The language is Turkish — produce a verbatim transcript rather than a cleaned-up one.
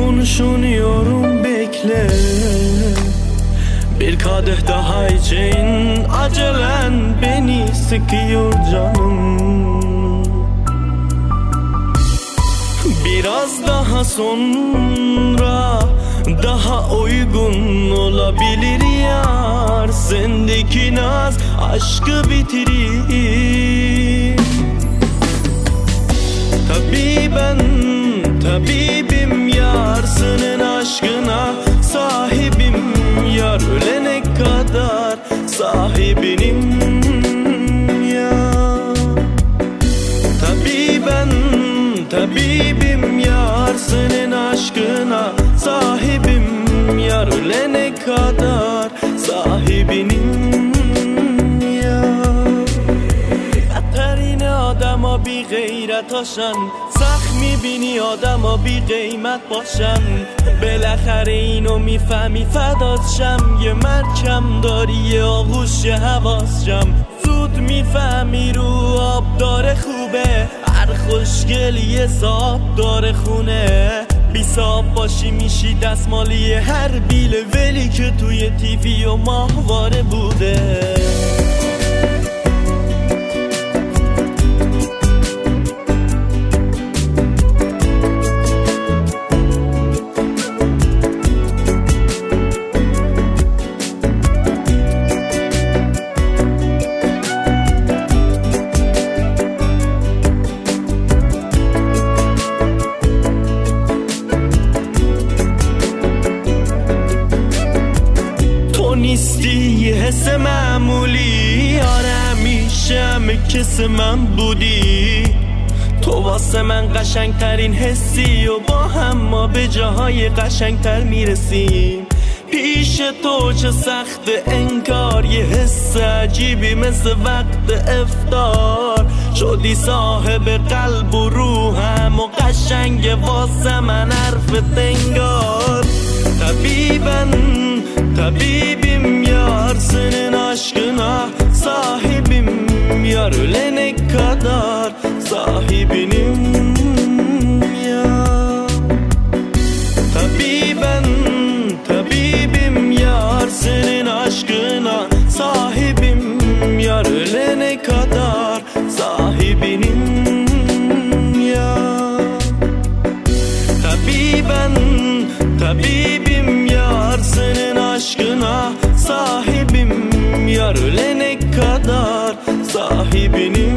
konuşuyorum bekle. Bir kadeh daha için acelen beni sıkıyor canım. Biraz daha sonra daha uygun olabilir yar. Sendeki naz aşkı bitirir. Tabii ben tabibim yar, senin aşkına sahibim yar. Ölene kadar sahibinim yar. Tabii ben tabibim yar, senin aşkına sahibim yar. Ölene kadar sahibinim yar. Katarine adama bir gayret aşan، سخت میبینی آدم ها بی قیمت باشن. بالاخره اینو میفهمی فدات شم. یه مرکم داری یه آغوش یه حواس شم. زود میفهمی رو آب داره خوبه، هر خوشگلی یه صاحب داره خونه. بی صاحب باشی میشی دستمالی هر بیل ولی که توی تیوی و ماهواره بوده. نیستی یه حس معمولی، آره همیشه همه کس من بودی. تو واسه من قشنگ ترین حسی و با هم ما به جاهای قشنگ تر میرسیم. پیش تو چه سخت انکار، یه حس عجیبی مثل وقت افطار. شدی صاحب قلب و روحم و قشنگ واسه من حرف انگار. طبیبن tabibim yar, senin aşkına sahibim yar. Ölene kadar sahibinim yar. Tabiben tabibim yar, senin aşkına sahibim yar. Ölene kadar sahibinim yar. Tabiben tabibim yar, senin aşkına sahibim yar. Ölene kadar sahibinim